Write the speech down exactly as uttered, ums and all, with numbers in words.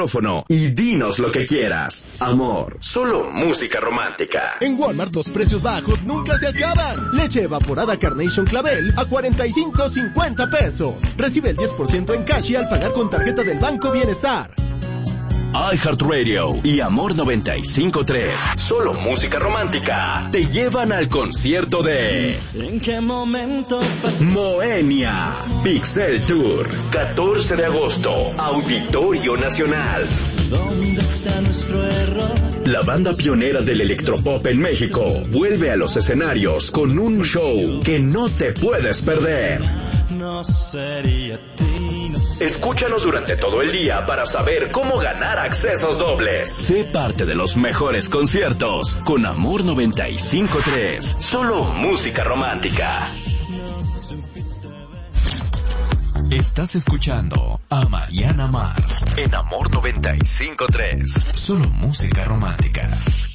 y dinos lo que quieras. Amor, solo música romántica. En Walmart los precios bajos nunca se acaban. Leche evaporada Carnation Clavel a cuarenta y cinco cincuenta pesos. Recibe el diez por ciento en cash y al pagar con tarjeta del Banco Bienestar. iHeartRadio y Amor noventa y cinco punto tres, solo música romántica, te llevan al concierto de ¿En qué momento Moenia Pixel Tour, catorce de agosto, Auditorio Nacional. ¿Dónde está nuestro error? La banda pionera del electropop en México vuelve a los escenarios con un show que no te puedes perder. No sería ti, no sé. Escúchanos durante todo el día para saber cómo ganar accesos dobles. Sé parte de los mejores conciertos con Amor noventa y cinco punto tres. Solo música romántica. Estás escuchando a Mariana Mar en Amor noventa y cinco punto tres. Solo música romántica.